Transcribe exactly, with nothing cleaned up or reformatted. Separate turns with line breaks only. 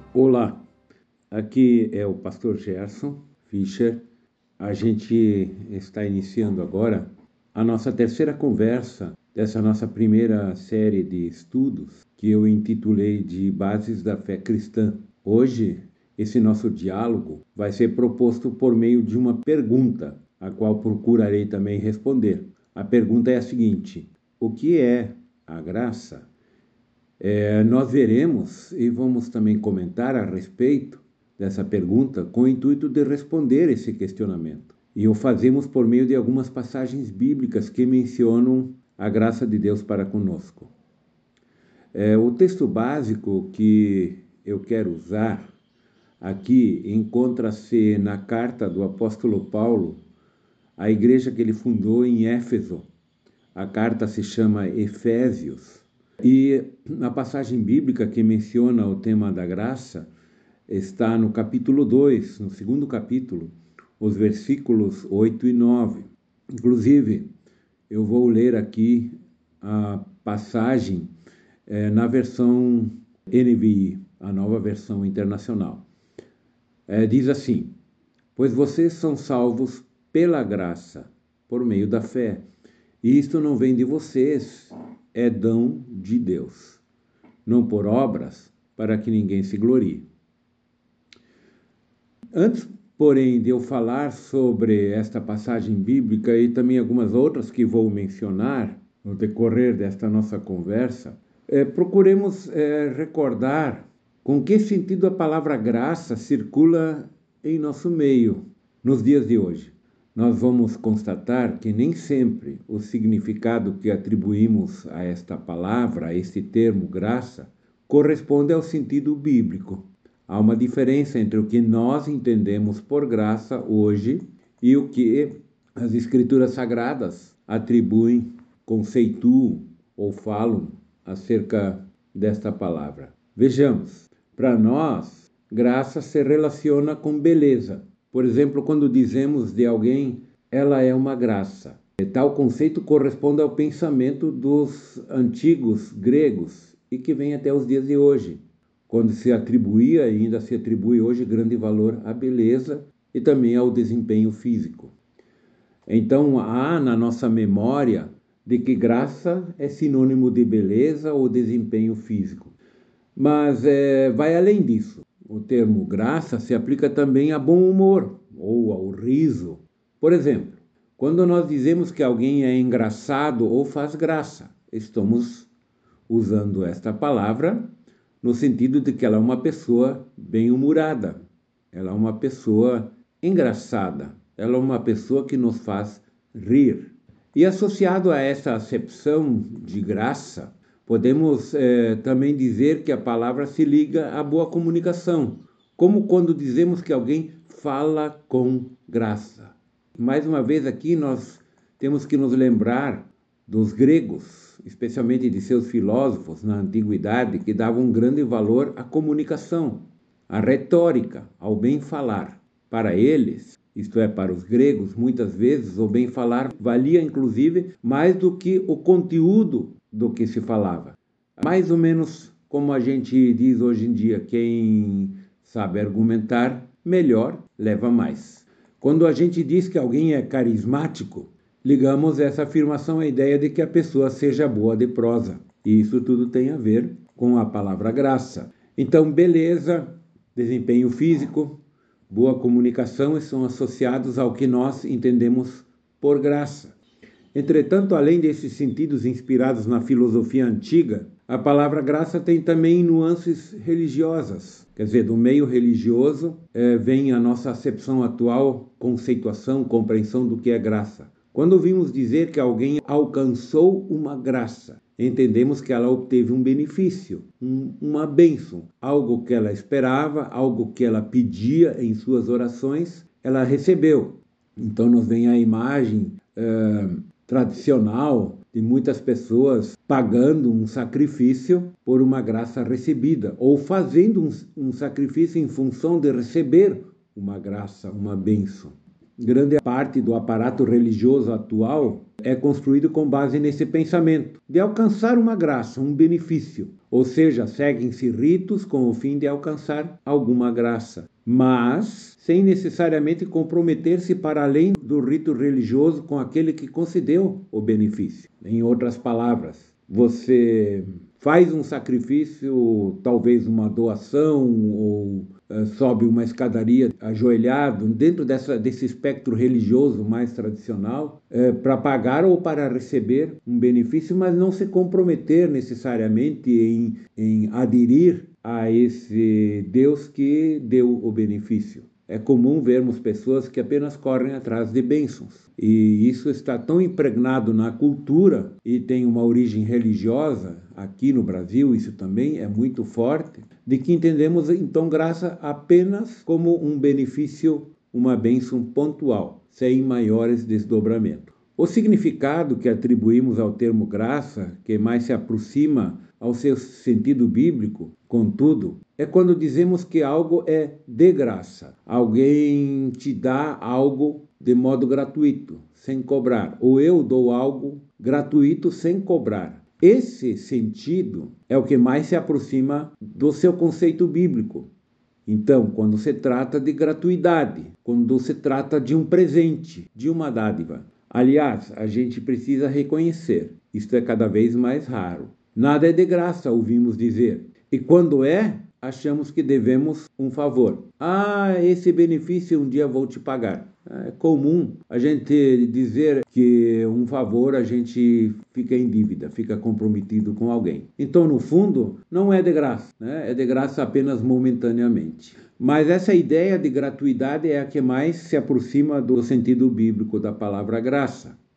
Olá, aqui é o pastor Gerson Fischer. A gente está iniciando agora a nossa terceira conversa dessa nossa primeira série de estudos que eu intitulei de Bases da Fé Cristã. Hoje, esse nosso diálogo vai ser proposto por meio de uma pergunta, a qual procurarei também responder. A pergunta é a seguinte: o que é a graça? É, nós veremos e vamos também comentar a respeito dessa pergunta com o intuito de responder esse questionamento. E o fazemos por meio de algumas passagens bíblicas que mencionam a graça de Deus para conosco. É, o texto básico que eu quero usar aqui encontra-se na carta do apóstolo Paulo à igreja que ele fundou em Éfeso. A carta se chama Efésios. E a passagem bíblica que menciona o tema da graça está no capítulo dois, no segundo capítulo, os versículos oito e nove. Inclusive, eu vou ler aqui a passagem eh, na versão N V I, a nova versão internacional. Eh, diz assim: pois vocês são salvos pela graça, por meio da fé. E isto não vem de vocês, é dom de Deus, não por obras, para que ninguém se glorie. Antes, porém, de eu falar sobre esta passagem bíblica e também algumas outras que vou mencionar no decorrer desta nossa conversa, é, procuremos é, recordar com que sentido a palavra graça circula em nosso meio nos dias de hoje. Nós vamos constatar que nem sempre o significado que atribuímos a esta palavra, a este termo graça, corresponde ao sentido bíblico. Há uma diferença entre o que nós entendemos por graça hoje e o que as Escrituras Sagradas atribuem, conceituam ou falam acerca desta palavra. Vejamos, para nós, graça se relaciona com beleza. Por exemplo, quando dizemos de alguém, ela é uma graça. Tal conceito corresponde ao pensamento dos antigos gregos e que vem até os dias de hoje, quando se atribuía e ainda se atribui hoje grande valor à beleza e também ao desempenho físico. Então, há na nossa memória de que graça é sinônimo de beleza ou desempenho físico. Mas é, vai além disso. O termo graça se aplica também a bom humor ou ao riso. Por exemplo, quando nós dizemos que alguém é engraçado ou faz graça, estamos usando esta palavra no sentido de que ela é uma pessoa bem-humorada, ela é uma pessoa engraçada, ela é uma pessoa que nos faz rir. E associado a essa acepção de graça, podemos eh, também dizer que a palavra se liga à boa comunicação, como quando dizemos que alguém fala com graça. Mais uma vez aqui nós temos que nos lembrar dos gregos, especialmente de seus filósofos na antiguidade, que davam grande valor à comunicação, à retórica, ao bem falar. Para eles, isto é, para os gregos, muitas vezes o bem falar valia inclusive mais do que o conteúdo do que se falava. Mais ou menos como a gente diz hoje em dia, quem sabe argumentar melhor leva mais. Quando a gente diz que alguém é carismático, ligamos essa afirmação à ideia de que a pessoa seja boa de prosa. E isso tudo tem a ver com a palavra graça. Então, beleza, desempenho físico, boa comunicação estão associados ao que nós entendemos por graça. Entretanto, além desses sentidos inspirados na filosofia antiga, a palavra graça tem também nuances religiosas. Quer dizer, do meio religioso eh, vem a nossa acepção atual, conceituação, compreensão do que é graça. Quando ouvimos dizer que alguém alcançou uma graça, entendemos que ela obteve um benefício, um, uma bênção, algo que ela esperava, algo que ela pedia em suas orações, ela recebeu. Então nos vem a imagem eh, tradicional de muitas pessoas pagando um sacrifício por uma graça recebida, ou fazendo um, um sacrifício em função de receber uma graça, uma bênção. grande parte do aparato religioso atual é construído com base nesse pensamento, de alcançar uma graça, um benefício. Ou seja, seguem-se ritos com o fim de alcançar alguma graça, mas sem necessariamente comprometer-se para além do rito religioso com aquele que concedeu o benefício. Em outras palavras, você faz um sacrifício, talvez uma doação, ou uh, sobe uma escadaria ajoelhado, dentro dessa, desse espectro religioso mais tradicional, uh, para pagar ou para receber um benefício, mas não se comprometer necessariamente em, em aderir a esse Deus que deu o benefício. É comum vermos pessoas que apenas correm atrás de bênçãos. E isso está tão impregnado na cultura e tem uma origem religiosa, aqui no Brasil isso também é muito forte, de que entendemos então graça apenas como um benefício, uma bênção pontual, sem maiores desdobramentos. O significado que atribuímos ao termo graça, que mais se aproxima ao seu sentido bíblico, contudo, é quando dizemos que algo é de graça. Alguém te dá algo de modo gratuito, sem cobrar. Ou eu dou algo gratuito sem cobrar. Esse sentido é o que mais se aproxima do seu conceito bíblico. Então, quando se trata de gratuidade, quando se trata de um presente, de uma dádiva. Aliás, a gente precisa reconhecer, isto é cada vez mais raro. Nada é de graça, ouvimos dizer. E quando é, achamos que devemos um favor. Ah, esse benefício um dia vou te pagar. É comum a gente dizer que um favor a gente fica em dívida, fica comprometido com alguém. Então, no fundo, não é de graça, né? É de graça apenas momentaneamente. Mas essa ideia de gratuidade é a que mais se aproxima do sentido bíblico da palavra graça.